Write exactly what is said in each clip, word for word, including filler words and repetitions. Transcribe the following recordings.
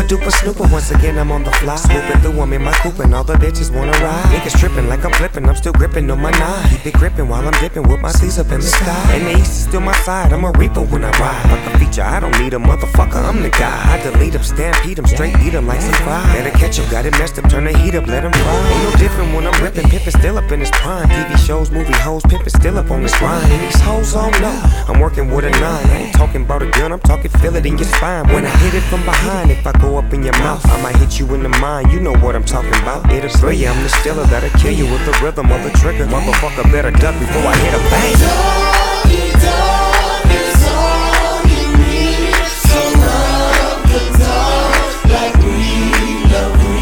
duper snooper, once again I'm on the fly. Swooping through, I'm in my coupe and all the bitches wanna ride. Niggas tripping like I'm flipping, I'm still gripping on my nine. Keep it gripping while I'm dipping with my sleeves up in the sky. And the east is still my side, I'm a reaper when I ride. Fuck a feature, I don't need a motherfucker, I'm the guy. I delete them, stampede them, straight eat them like some fries. Better catch 'em, got it messed up, turn the heat up, let 'em fry. Ain't no different when I'm ripping, pimpin' still up in his prime. T V shows, movie hoes, pimpin' still up on his grind. And these hoes all know I'm working with a nine. I ain't talking about a gun, I'm talking feel it in your spine. When I hit it from behind, if I go up in your mouth, I might hit you in the mind, you know what I'm talking about. It'll thrill you, I'm the stiller that'll kill you with the rhythm of the trigger. Motherfucker better duck before I hit a bang. Doggy dog is all you need. So love the dog like we love we.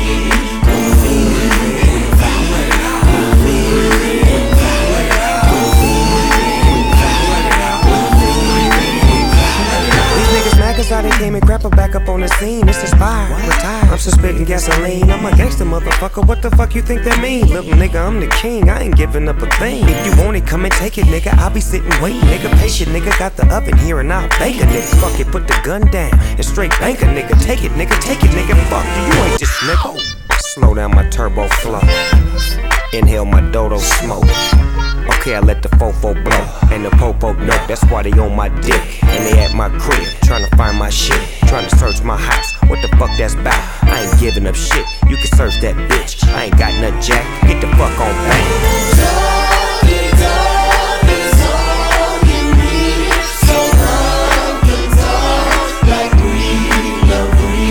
Cause I done came and crap her back up on the scene. It's inspired, retired. I'm suspending gasoline. I'm a gangster motherfucker. What the fuck you think that mean? Little nigga, I'm the king. I ain't giving up a thing. If you want it, come and take it, nigga. I'll be sitting waiting, nigga. Patient, nigga. Got the oven here and I'll bake a nigga. Fuck it, put the gun down and straight bank a nigga. Take it, nigga. Take it, nigga. Fuck you. You ain't this nigga. Slow down my turbo flow. Inhale my dodo smoke. Okay, I let the fofo blow and the popo know. That's why they on my dick and they at my crib trying to find my shit, trying to search my house. What the fuck that's about? I ain't giving up shit. You can search that bitch. I ain't got nothing, Jack. Get the fuck on bang. Doggy dog is all you need. So love the dog like we love we.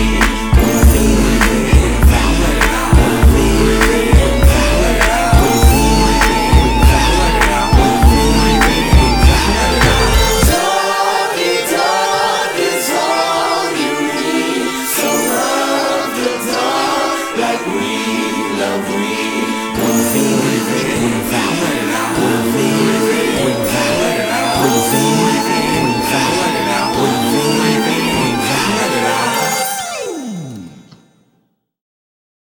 Breathe in.